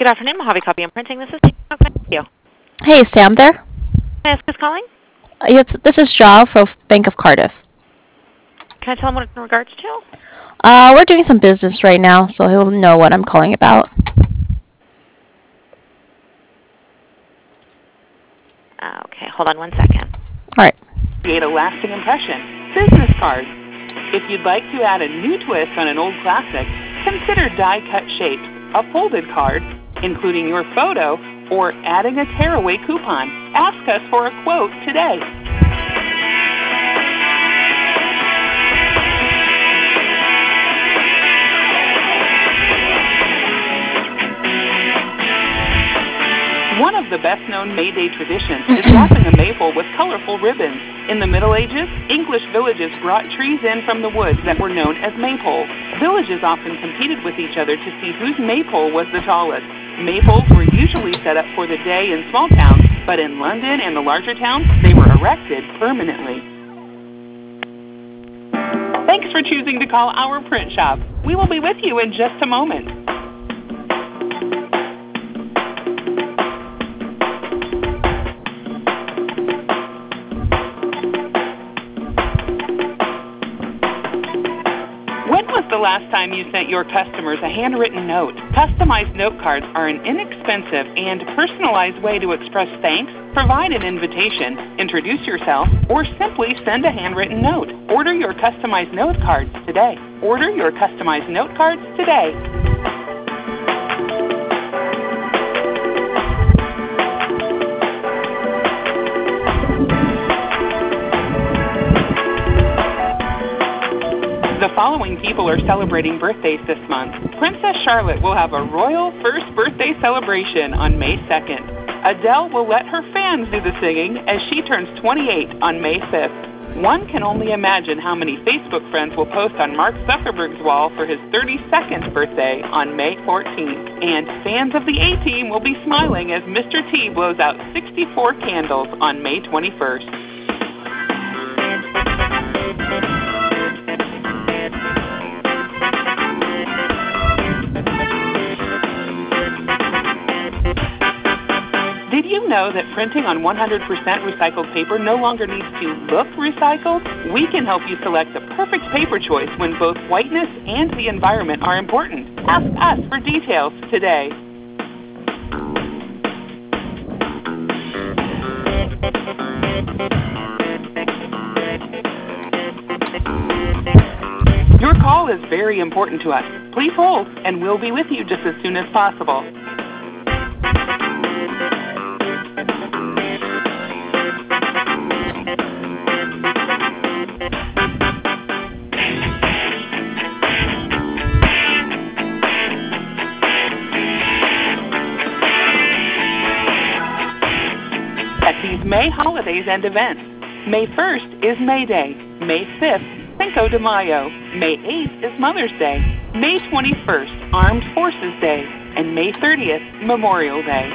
Good afternoon, Mojave Copy and Printing. This is Sam. How can I help you? Hey, is Sam there? Can I ask who's calling? This is Jaw from Bank of Cardiff. Can I tell him what it's in regards to? We're doing some business right now, so he'll know what I'm calling about. Okay, hold on one second. All right. Create a lasting impression. Business cards. If you'd like to add a new twist on an old classic, consider die-cut shapes, a folded card, including your photo, or adding a tearaway coupon. Ask us for a quote today. One of the best-known May Day traditions is wrapping a maypole with colorful ribbons. In the Middle Ages, English villages brought trees in from the woods that were known as maypoles. Villages often competed with each other to see whose maypole was the tallest. Maypoles were usually set up for the day in small towns, but in London and the larger towns, they were erected permanently. Thanks for choosing to call our print shop. We will be with you in just a moment. The last time you sent your customers a handwritten note? Customized note cards are an inexpensive and personalized way to express thanks, provide an invitation, introduce yourself, or simply send a handwritten note. Order your customized note cards today. Order your customized note cards today. The following people are celebrating birthdays this month. Princess Charlotte will have a royal first birthday celebration on May 2nd. Adele will let her fans do the singing as she turns 28 on May 5th. One can only imagine how many Facebook friends will post on Mark Zuckerberg's wall for his 32nd birthday on May 14th. And fans of the A-Team will be smiling as Mr. T blows out 64 candles on May 21st. Did you know that printing on 100% recycled paper no longer needs to look recycled? We can help you select the perfect paper choice when both whiteness and the environment are important. Ask us for details today. Your call is very important to us. Please hold, and we'll be with you just as soon as possible. May holidays and events. May 1st is May Day. May 5th, Cinco de Mayo. May 8th is Mother's Day. May 21st, Armed Forces Day. And May 30th, Memorial Day.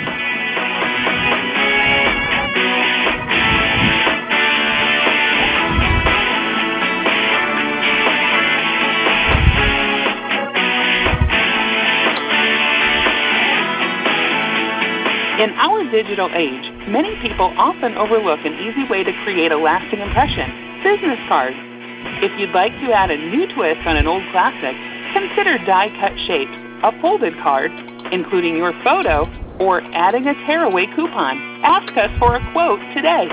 In our digital age, many people often overlook an easy way to create a lasting impression: business cards. If you'd like to add a new twist on an old classic, consider die-cut shapes, a folded card, including your photo, or adding a tearaway coupon. Ask us for a quote today.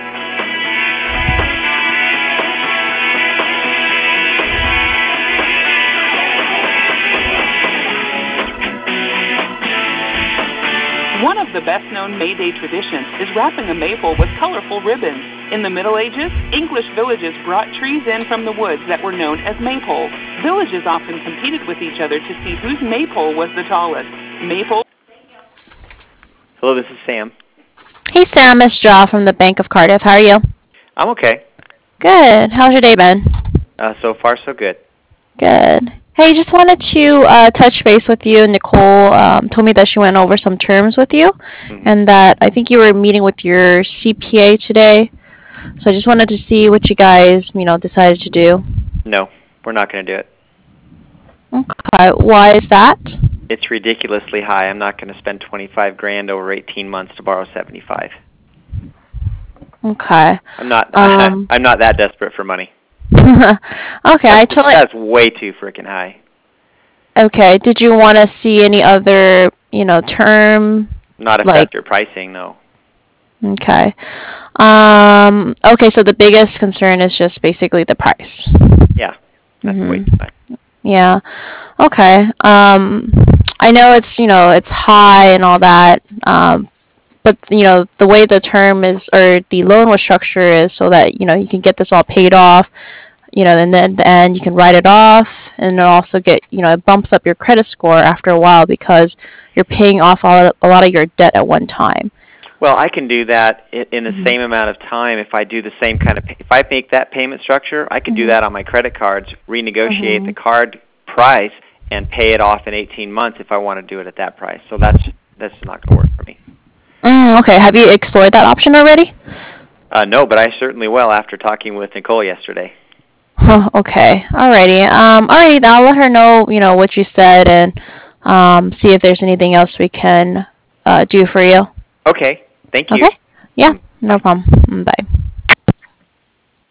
One of the best-known May Day traditions is wrapping a maypole with colorful ribbons. In the Middle Ages, English villages brought trees in from the woods that were known as maypoles. Villages often competed with each other to see whose maypole was the tallest. Maypole. Hello, this is Sam. Hey, Sam. It's Jaw from the Bank of Cardiff. How are you? I'm okay. Good. How's your day been? So far, so good. Good. Hey, just wanted to touch base with you. Nicole told me that she went over some terms with you, and that I think you were meeting with your CPA today. So I just wanted to see what you guys, decided to do. No, we're not going to do it. Okay. Why is that? It's ridiculously high. I'm not going to spend 25 grand over 18 months to borrow 75. Okay. I'm not. I'm not that desperate for money. Okay, That's way too freaking high. Okay. Did you want to see any other, term? Not affect your pricing, no. Okay. Okay, so the biggest concern is just basically the price. Yeah, that's way too high. Yeah. Okay. I know it's high and all that. But the way the term is or the loan was structured is so that you can get this all paid off. And then at the end you can write it off, and it also it bumps up your credit score after a while because you're paying off a lot of your debt at one time. Well, I can do that in the same amount of time if I do the same kind of. If I make that payment structure, I can do that on my credit cards, renegotiate the card price, and pay it off in 18 months if I want to do it at that price. So that's not going to work for me. Okay. Have you explored that option already? No, but I certainly will after talking with Nicole yesterday. Okay. Alrighty. Alrighty. I'll let her know, what you said, and see if there's anything else we can do for you. Okay. Thank you. Okay. Yeah. No problem. Bye.